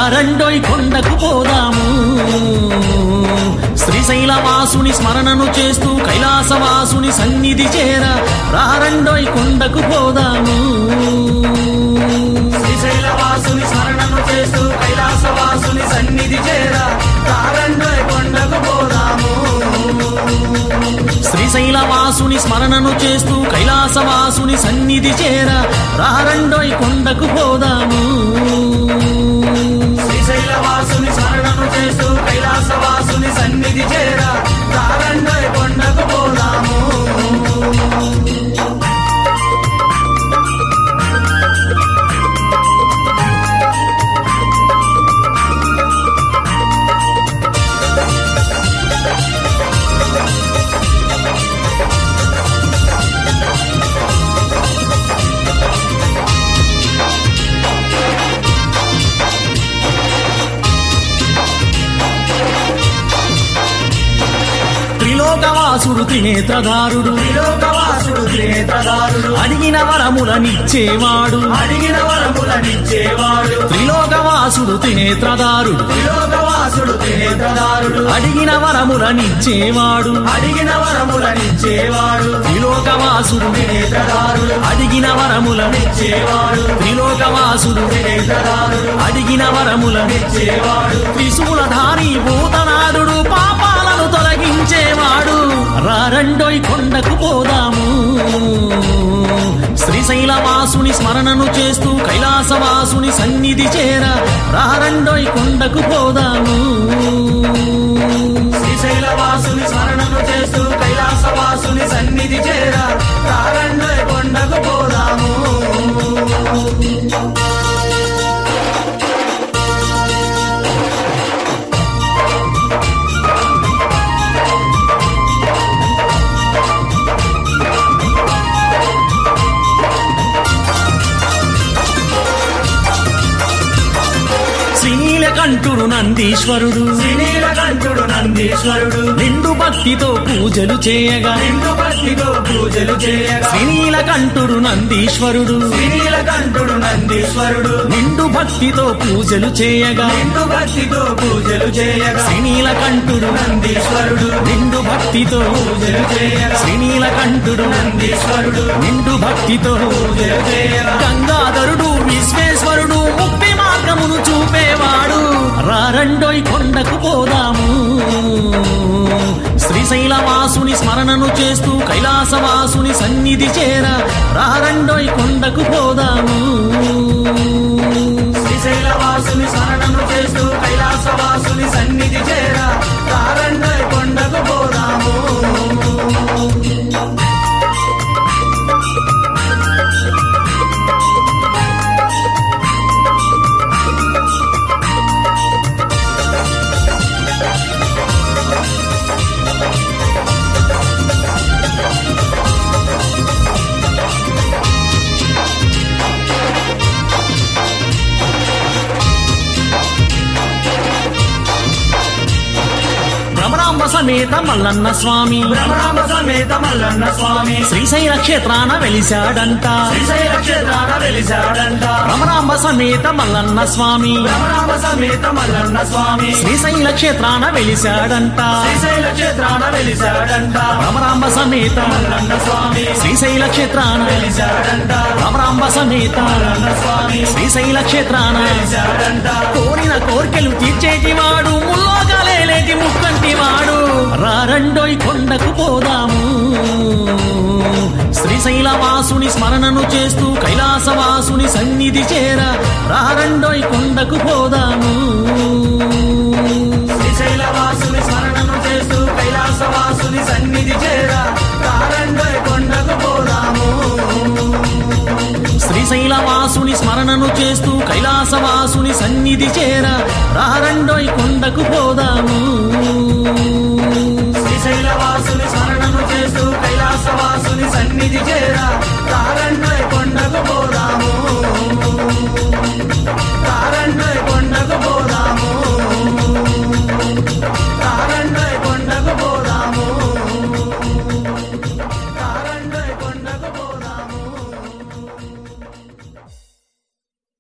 రారండోయ్ కొండకు పోదాము. శ్రీశైలవాసుని స్మరణను చేస్తూ కైలాసవాసుని సన్నిధి చేర రారండోయ్ కొండకు పోదాము. శ్రీశైలవాసుని స్మరణను చేస్తూ కైలాసవాసుని సన్నిధి చేర రారండోయ్ కొండకు పోదాము. శ్రీశైలవాసుని స్మరణను చేస్తూ కైలాసవాసుని సన్నిధి చేర రారండోయ్ కొండకు పోదాము. శ్రీశైలవాసుని స్మరణను చేస్తూ కైలాసవాసుని సన్నిధి చేర రారండోయ్ కొండకు పోదాము. త్రిలోకవాసుడు త్రినేత్రధారుడు త్రిలోకవాసుడు త్రినేత్రధారుడు అడిగిన వరములనిచ్చేవాడు అడిగిన వరములనిచ్చేవాడు. త్రిలోకవాసుడు త్రినేత్రధారుడు త్రిలోకవాసుడు త్రినేత్రధారుడు అడిగిన వరములనిచ్చేవాడు అడిగిన వరములనిచ్చేవాడు. త్రిలోకవాసుడు త్రినేత్రధారుడు అడిగిన వరములనిచ్చేవాడు త్రిలోకవాసుడు త్రినేత్రధారుడు అడిగిన వరములనిచ్చేవాడు త్రిశూలధారి భూతనాథుడు పాపాలను తొలగించేవాడు. రారండోయ్ కొండకు పోదాము. శ్రీశైలవాసుని స్మరణను చేస్తూ కైలాసవాసుని సన్నిధి చేర రారండోయ్ కొండకు పోదాము. శ్రీశైలవాసుని స్మరణను చేస్తూ కైలాసవాసుని సన్నిధి చేర రారండోయ్ కొండకు పోదాము. శ్రీనీలకంఠుడు నందీశ్వరుడు శ్రీనీలకంఠుడు నందీశ్వరుడు నిండు భక్తితో పూజలు చేయగా నిండు భక్తితో పూజలు చేయగా. శ్రీనీలకంఠుడు నందీశ్వరుడు శ్రీనీలకంఠుడు నందీశ్వరుడు నిండు భక్తితో పూజలు చేయగా నిండు భక్తితో పూజలు చేయగా. శ్రీనీలకంఠుడు నందీశ్వరుడు నిండు భక్తితో పూజలు చేయగా. శ్రీనీలకంఠుడు నందీశ్వరుడు నిండు భక్తితో పూజలు చేయగా. గంగాధరుడు విశ్వేశ్వరుడు ముక్తి మార్గమును చూపేవాడు. రారండోయ్ కొండకు పోదాము. శ్రీశైలవాసుని స్మరణను చేస్తూ కైలాసవాసుని సన్నిధి చేర రారండోయ్ కొండకు పోదాము. శ్రీశైలవాసుని స్మరణను చేస్తూ కైలాసవాసుని సన్నిధి చేర రారండోయ్ కొండకు పోదాము. భ్రమరాంబ సమేత మల్లన్న స్వామి భ్రమరాంబ సమేత మల్లన్న స్వామి శ్రీశైల క్షేత్రాన వెలిశాడంట. శ్రీశైల క్షేత్రాన వెలిశాడంట. భ్రమరాంబ సమేత మల్లన్న స్వామి భ్రమరాంబ సమేత మల్లన్న స్వామి శ్రీశైల క్షేత్రాన వెలిశాడంట. శ్రీశైల క్షేత్రాన వెలిశాడంట. భ్రమరాంబ సమేత మల్లన్న స్వామి శ్రీశైల క్షేత్రాన వెలిశాడంట. భ్రమరాంబ సమేత మల్లన్న స్వామి శ్రీశైల క్షేత్రాన వెలిశాడంట. కోరిన కోర్కెలు తీర్చేటివాడు ముల్లోకాలేటి ముక్కంటివాడు. రారండోయ్ కొండకు పోదాము. శ్రీశైలవాసుని స్మరణను చేస్తూ కైలాసవాసుని సన్నిధి చేర రారండోయ్ కొండకు పోదాము. శ్రీశైలవాసుని స్మరణను చేస్తూ కైలాసవాసుని సన్నిధి చేర రారండోయ్ కొండకు పోదాము. శ్రీశైలవాసుని స్మరణను చేస్తూ కైలాసవాసుని సన్నిధి చేర రారండోయ్ కొండకు పోదాము. శ్రీశైలవాసుని స్మరణను చేస్తూ కైలాసవాసుని సన్నిధి చేర రారండోయ్ కొండకు పోదాము.